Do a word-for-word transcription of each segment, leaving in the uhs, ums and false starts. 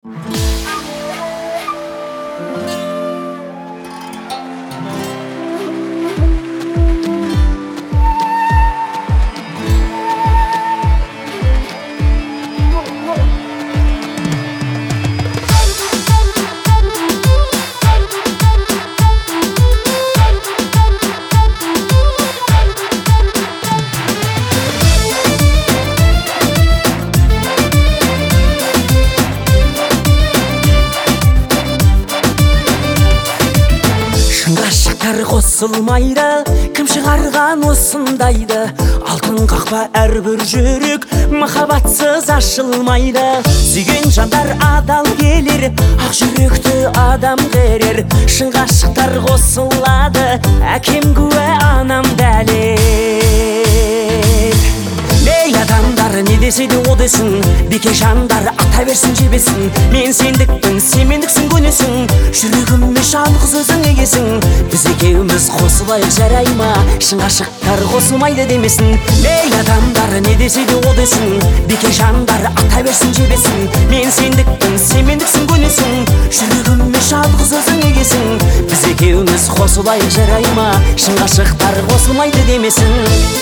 Ғашықтар қосылмайды, кім шығарған осындайды? Алтын қақпа әрбір жүрек, махаббатсыз ашылмайды. Сүйген жандар адал келер, ақ жүректі адам қерер. Шын ғашықтар қосылады, әкем куә, анам дәлел. Ей адамдар не десе де о десін, беке жандар ата берсін жебесін. Мен сендікпін, сен мендіксің, көнесің, жүрегіме жалғыз өзің егесің. Біз екеуміз қосылайық, жарай ма? Шын ғашықтар қосылмайды демесін. Ей адамдар не десе де о десін, беке жандар ата берсін жебесін. Мен сендікпін, сен мендіксің, көнесің, жүрегіме жалғыз өзің егесің. Біз екеуміз қосылайық, жарай ма? Шын ғашықтар қосылмайды демесін.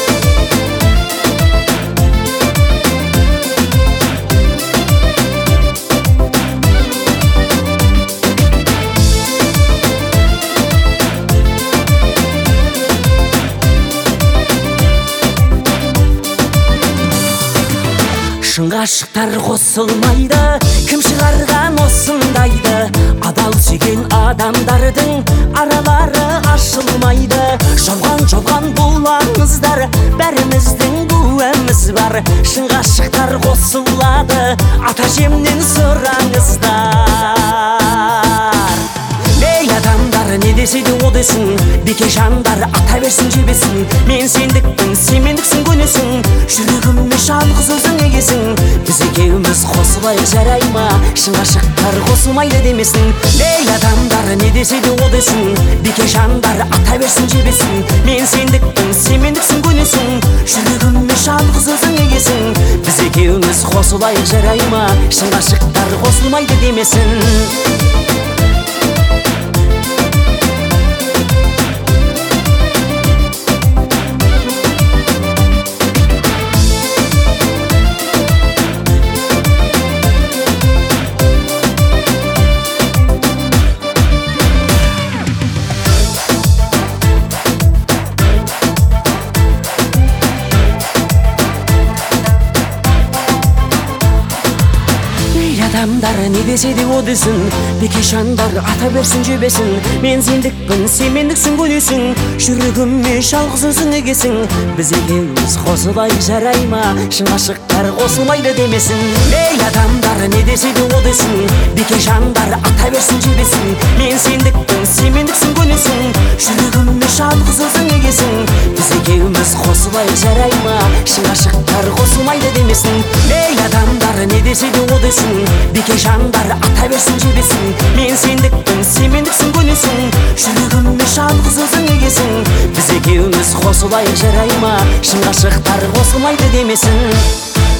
Шын ғашықтар қосылмайды, кім шығарған осындайды? Адал сүйген адамдардың аралары ашылмайды. Жолған жолған бұл аңыздар, бәріміздің куәміз бар. Шын ғашықтар қосылады, ата жемнен сұраңыздар. Ей адамдар не десе де о десін, беке жандар ата берсін жебесін. Мен сендікпін, сен мендіксің, көнесің, жүрегіме жалғыз өзің егесің. Біз екеуміз қосылайық, жарай ма? Шын ғашықтар қосылмайды демесін. Ей адамдар не десе де о десін, беке жандар ата берсін жебесін. Мен сендікпін, сен мендіксің, көнесің, жүрегіме жалғыз өзің егесің. Біз екеуміз қосылайық, жарай ма? Шын ғашықтар қосылмайды демесін. Адамдар не десе де о десін, беке жандар ата берсін жебесін. Мен сендікпін, сен мендіксің, көнесің, жүрегіме жалғыз өзің егесің. Біз екеуміз қосылайық, жарай ма? Шын ғашықтар қосылмайды демесін. Ей адамдар не десе де о десін, беке жандар ата берсін жебесін. Мен сендікпін, сен мендіксің, көнесің, жүрегіме жалғыз өзің егесің. Біз екеуміз қосылайық, жарай ма? Шын ғашықтар қосылмайды демесін. Ей адамдар не десе де о десін, беке жандар ата берсін жебесін. Мен сендікпін, сен мендіксің, көнесің, жүрегіме жалғыз өзің егесің. Біз екеуміз қосылайық, жарай ма? Шын ғашықтар қосылмайды демесін.